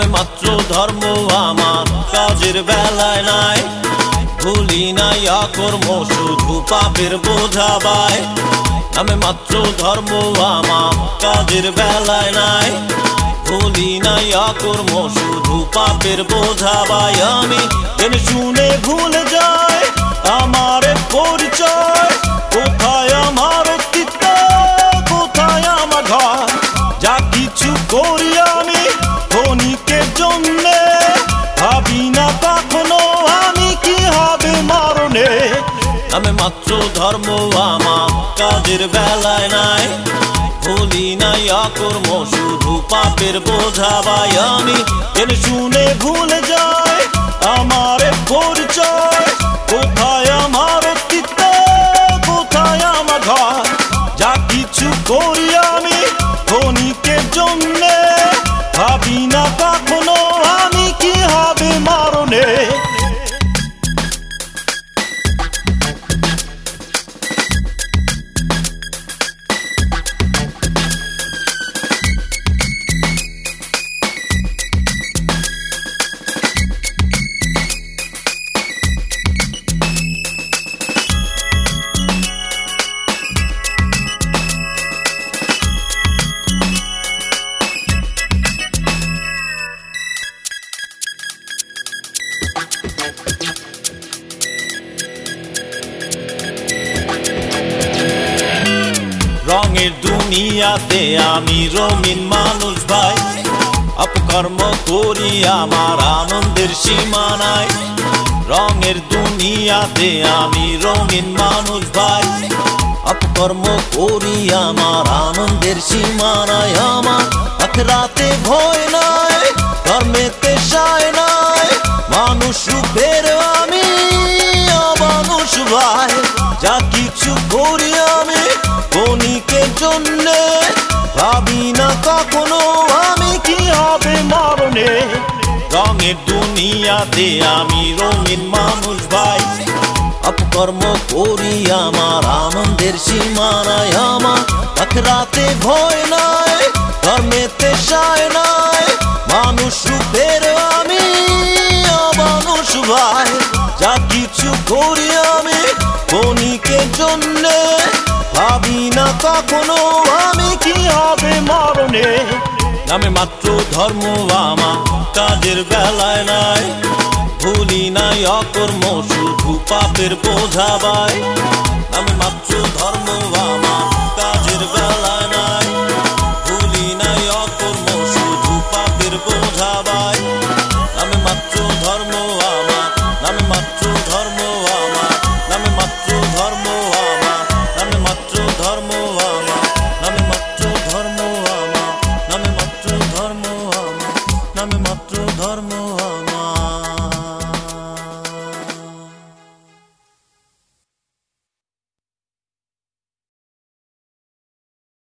নামে মাত্র ধর্ম আমার কাজের বেলায় নাই। ভুলি নাই অকর্ম শুধু পাপের বোঝা বাই। নামে মাত্র ধর্ম আমার কাজের বেলায় নাই। ভুলি নাই অকর্ম শুধু পাপের বোঝা বাই। আমি জেনে শুনে ভুলে যাই আমার পরিচয়। কোথায় আমার অস্তিত্ব, কোথায় আমার ঘর? যা কিছু করি আমি ক্ষণিকের জন্যে, ভাবি না কখনো আমি কি হবে মরণে। নামে মাত্র ধর্ম আমার কাজের বেলায় নাই। ভুলি নাই অকর্ম শুধু পাপের বোঝা বাই। আমি জেনে শুনে ভুলে যাই আমার পরিচয়। কোথায় আমার অস্তিত্ব, কোথায় আমার ঘর? যা কিছু করি আমি ক্ষণিকের জন্যে, ভাবি না কখনো আমি কি হবে মরণে। রঙের দুনিয়াতে আমি রঙিন মানুষ ভাই। অপকর্ম করি আমার আনন্দের সীমা নাই। রঙের দুনিয়াতে আমি রঙিন মানুষ ভাই। অপকর্ম করি আমার আনন্দের সীমা নাই। আমার আখরাতে ভয় নাই, ধর্মেতে সায় নাই। মানুষ রূপের আমি অমানুষ ভাই। যা কিছু করি আমি ক্ষণিকের জন্যে, ভাবি না কখনো আমি কি হবে মরণে। রঙের দুনিয়াতে আমি রঙিন মানুষ ভাই। অপকর্ম করি আমার আনন্দের সীমা নাই। আমার আখরাতে ভয় নাই, ধর্মেতে সায় নাই। মানুষ রূপের আমি অমানুষ ভাই। যা কিছু করি আমি ক্ষণিকের জন্যে, ভাবি না কখনো আমি কি হবে মরণে। নামে মাত্র ধর্ম আমার কাজের বেলায় নাই। ভুলি নাই অকর্ম শুধু পাপের বোঝা বাই। নামে মাত্র ধর্ম আমার কাজের বেলায়